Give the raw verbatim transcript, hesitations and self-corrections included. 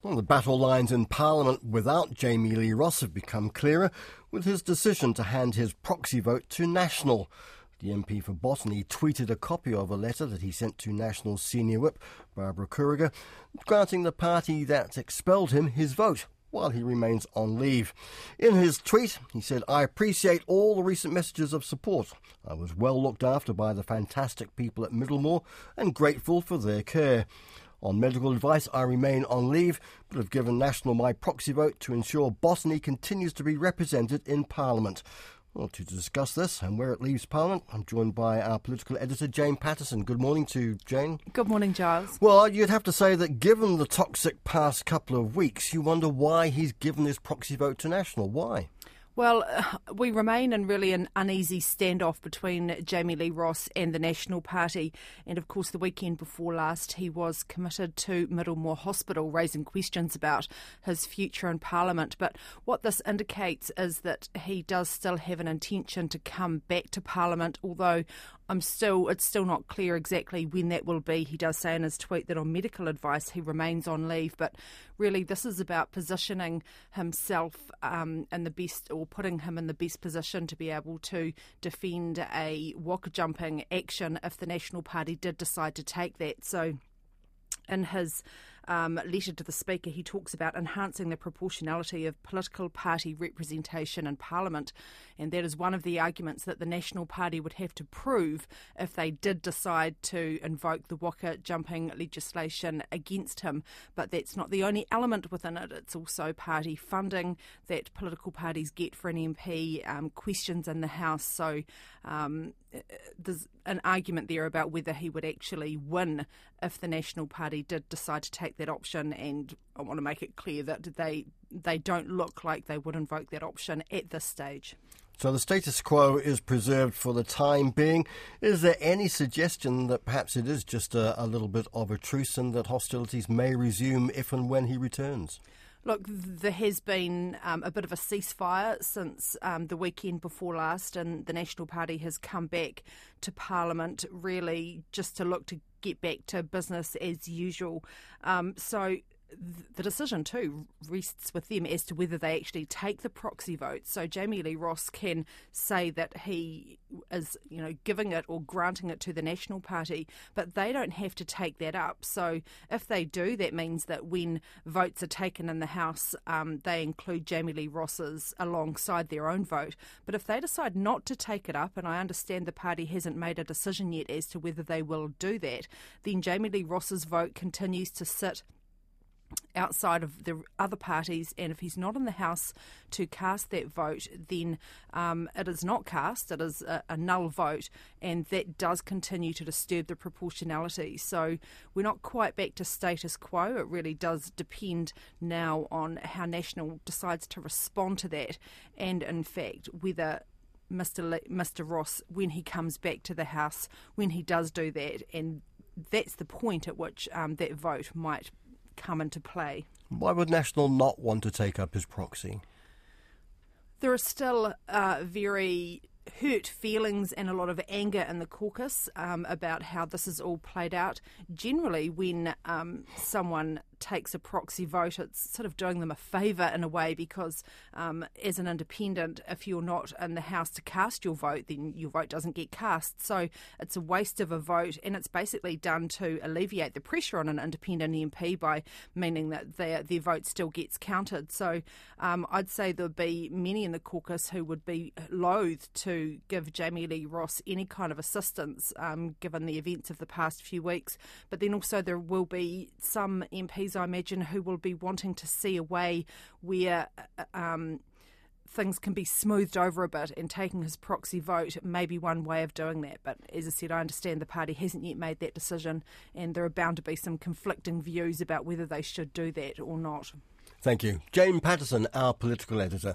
Well, the battle lines in Parliament without Jamie Lee Ross have become clearer with his decision to hand his proxy vote to National. The M P for Botany tweeted a copy of a letter that he sent to National Senior Whip Barbara Kuriger, granting the party that expelled him his vote while he remains on leave. In his tweet, he said, "I appreciate all the recent messages of support. I was well looked after by the fantastic people at Middlemore and grateful for their care. On medical advice, I remain on leave, but have given National my proxy vote to ensure Botany continues to be represented in Parliament." Well, to discuss this and where it leaves Parliament, I'm joined by our political editor, Jane Patterson. Good morning to you, Jane. Good morning, Giles. Well, you'd have to say that given the toxic past couple of weeks, you wonder why he's given his proxy vote to National. Why? Well, uh, we remain in really an uneasy standoff between Jamie Lee Ross and the National Party. And of course, the weekend before last, he was committed to Middlemore Hospital, raising questions about his future in Parliament. But what this indicates is that he does still have an intention to come back to Parliament, although I'm still, it's still not clear exactly when that will be. He does say in his tweet that on medical advice he remains on leave, but really this is about positioning himself um, in the best, or putting him in the best position to be able to defend a waka jumping action if the National Party did decide to take that. So in his um, letter to the Speaker, he talks about enhancing the proportionality of political party representation in Parliament, and that is one of the arguments that the National Party would have to prove if they did decide to invoke the waka jumping legislation against him. But that's not the only element within it. It's also party funding that political parties get for an M P, um, questions in the House. So um, there's an argument there about whether he would actually win if the National Party did decide to take that option, and I want to make it clear that they they don't look like they would invoke that option at this stage. So the status quo is preserved for the time being. Is there any suggestion that perhaps it is just a, a little bit of a truce and that hostilities may resume if and when he returns? Look, there has been um, a bit of a ceasefire since um, the weekend before last, and the National Party has come back to Parliament really just to look to get back to business as usual. Um, so the decision too rests with them as to whether they actually take the proxy vote. So Jamie Lee Ross can say that he is, you know, giving it or granting it to the National Party, but they don't have to take that up. So if they do, that means that when votes are taken in the House, um, they include Jamie Lee Ross's alongside their own vote. But if they decide not to take it up, and I understand the party hasn't made a decision yet as to whether they will do that, then Jamie Lee Ross's vote continues to sit outside of the other parties, and if he's not in the House to cast that vote, then um, it is not cast, it is a, a null vote, and that does continue to disturb the proportionality. So we're not quite back to status quo. It really does depend now on how National decides to respond to that, and in fact whether Mr Le- Mr Ross, when he comes back to the House, when he does do that, and that's the point at which um, that vote might come into play. Why would National not want to take up his proxy? There are still uh, very hurt feelings and a lot of anger in the caucus um, about how this is all played out. Generally, when um, someone takes a proxy vote, it's sort of doing them a favour in a way, because um, as an independent, if you're not in the House to cast your vote, then your vote doesn't get cast. So it's a waste of a vote, and it's basically done to alleviate the pressure on an independent M P by meaning that their, their vote still gets counted. So um, I'd say there'd be many in the caucus who would be loath to give Jamie Lee Ross any kind of assistance um, given the events of the past few weeks. But then also there will be some M Ps, I imagine, who will be wanting to see a way where um, things can be smoothed over a bit, and taking his proxy vote may be one way of doing that. But as I said, I understand the party hasn't yet made that decision, and there are bound to be some conflicting views about whether they should do that or not. Thank you. Jane Patterson, our political editor.